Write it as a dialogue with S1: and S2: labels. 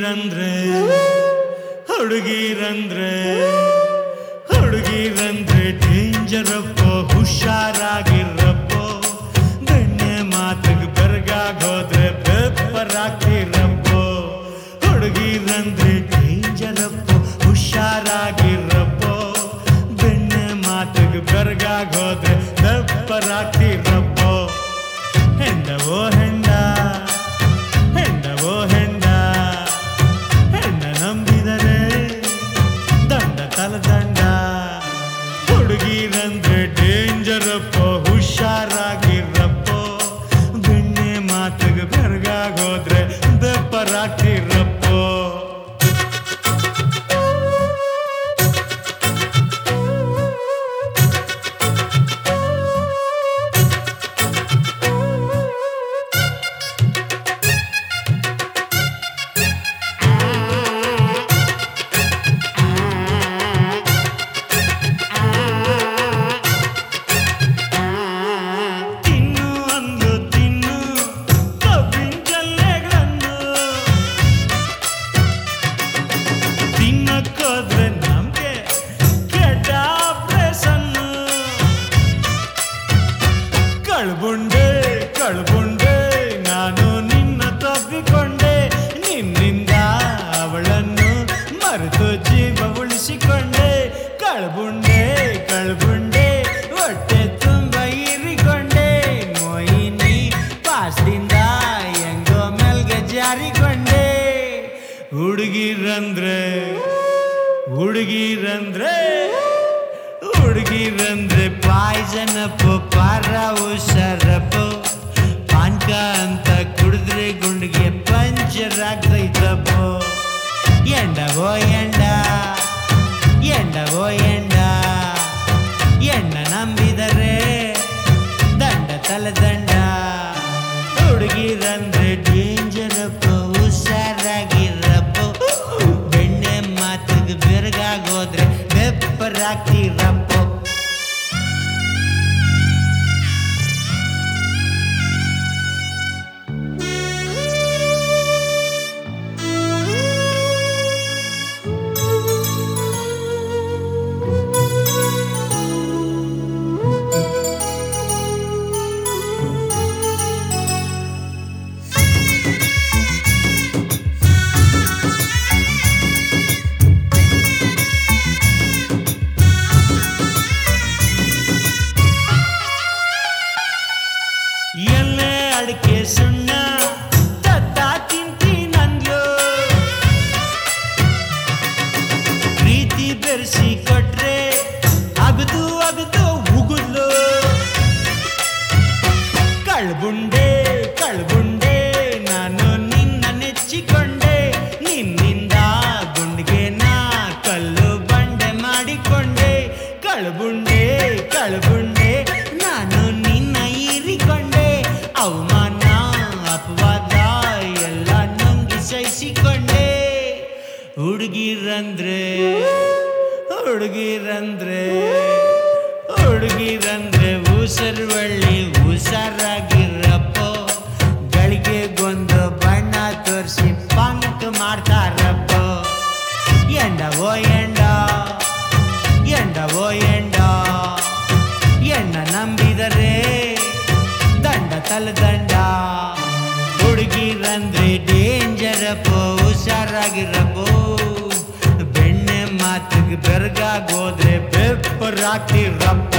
S1: ಹುಡುಗಿರಂದ್ರೆ ಹುಡುಗಿರಂದ್ರೆ ಹುಡುಗಿರಂದ್ರೆ ಡೇಂಜರಪ್ಪ, ಹುಷಾರಾಗಿರಪ್ಪ. ಬೆಣ್ಣೆ ಮಾತಿಗೆ ಬೆರಗಾಗೋದ್ರೆ ಪೇಪರಾಗ್ತಿರಪ್ಪ. ಹುಡುಗಿರಂದ್ರೆ ಡೇಂಜರಪ್ಪ, ಹುಷಾರಾಗಿರಪ್ಪ. ಬೆಣ್ಣೆ ಮಾತಿಗೆ ಬೆರಗಾಗೋದ್ರೆ ಪೇಪರಾಗ್ತಿರಪ್ಪ. ಹೆಂಡವೋ ಹೆಂಡ, ಹೆಂಡವೋ ಹೆಂಡ, ಹೆಂಡ ನಂಬಿದರೆ ದಂಡ ತಲದಂಡ. ಹುಡುಗಿರಂದ್ರೆ ಡೇಂಜರಪ್ಪ, ಹುಷಾರಾಗಿರಪ್ಪ. ಬೆಣ್ಣೆ ಮಾತಿಗೆ ಬೆರಗಾಗೋದ್ರೆ ಬೆಪ್ಪರಾಗ್ತಿರಪ್ಪ. ಕಳ್ಬುಂಡೆ ಕಳ್ಬುಂಡೆ ನಾನು ನಿನ್ನ ತಪ್ಪಿಕೊಂಡೆ, ನಿನ್ನಿಂದ ಅವಳನ್ನು ಮರೆತು ಜೀವ ಉಳಿಸಿಕೊಂಡೆ. ಕಳ್ಬುಂಡೆ ಕಳ್ಬುಂಡೆ ಹೊಟ್ಟೆ ತುಂಬ ಇರಿಕೊಂಡೆ, ಮೋಹಿನಿ ಪಾಸ್ದಿಂದ ಹೆಂಗೋ ಮೆಲ್ಗೆ ಜಾರಿಕೊಂಡೆ. ಹುಡುಗಿರಂದ್ರೆ ಹುಡುಗಿರಂದ್ರೆ ಹುಡುಗಿರಂದ್ರೆ ಪಾಯ್ಸನಪ್ಪ, ಪಾರ ಹುಷಾರಪ್ಪ. ಪಾನ್ಕ ಅಂತ ಕುಡಿದ್ರೆ ಗುಂಡಿಗೆ ಪಂಚರ್ ಆಗ್ತೈತಪ್ಪ. ಎಂಡವೋ ಎಂಡ, ಎಂಡವೋ ಎಂಡ, ಎಣ್ಣ ನಂಬಿದರೆ ದಂಡ ತಲೆದಂಡ. ಹುಡುಗಿರಂದ್ರೆ ಡೇಂಜರಪ್ಪ, ಹುಷಾರಾಗಿರಪ್ಪ. ಬೆಣ್ಣೆ ಮಾತಿಗೆ ಬೆರಗಾಗೋದ್ರೆ ಬೆಪ್ಪರಾಗ್ತಿರಪ್ಪ. ಎಲ್ಲೇ ಅಡಿಕೆ ಸುಣ್ಣ ತತ್ತ ತಿಂತೀನಂದ್ಲು, ಪ್ರೀತಿ ಬೆರೆಸಿ ಕೊಟ್ರೆ ಅಗದು ಅಗದು ಉಗುದ್ಲು. ಕಳ್ಬುಂಡೆ ಕಳ್ಬುಂಡೆ ನಾನು ನಿನ್ನ ನೆಚ್ಚಿಕೊಂಡೆ, ನಿನ್ನಿಂದ ಗುಂಡಿಗೆ ನಾ ಕಲ್ಲು ಬಂಡೆ ಮಾಡಿಕೊಂಡೆ. ಕಳ್ಬುಂಡೆ ಕಳ್ಬುಂಡೆ ನಾನು ನಿನ್ನ ಹೀರಿಕೊಂಡೆ, ಅವಮಾನ ಅಪವಾದ ಎಲ್ಲ ನುಂಗಿ ಸಹಿಸಿಕೊಂಡೆ. ಹುಡುಗಿರಂದ್ರೆ ಹುಡುಗಿರಂದ್ರೆ ಹುಡುಗಿರಂದ್ರೆ ಉಸರ್ವಳ್ಳಿ, ಹುಷಾರಾಗಿರಪ್ಪ. ಗಳಿಗೆಗೊಂದು ಬಣ್ಣ ತೋರಿಸಿ ಪಂಕ್ ಮಾಡ್ತಾರಪ್ಪ. ಎಂಡವೋ ಎಂಡ, ಎಂಡವೋ ಎಂಡ, ಎಣ್ಣ ನಂಬಿದರೆ ದಂಡ ತಲೆದಂಡ. ಹುಡುಗಿರಂದ್ರೆ ಡೇಂಜರಪ್ಪ, ಹುಷಾರಾಗಿರಪ್ಪ. ಬೆಣ್ಣೆ ಮಾತಿಗೆ ಬೆರಗಾಗೋದ್ರೆ ಬೆಪ್ಪರಾಗ್ತಿರಪ್ಪ.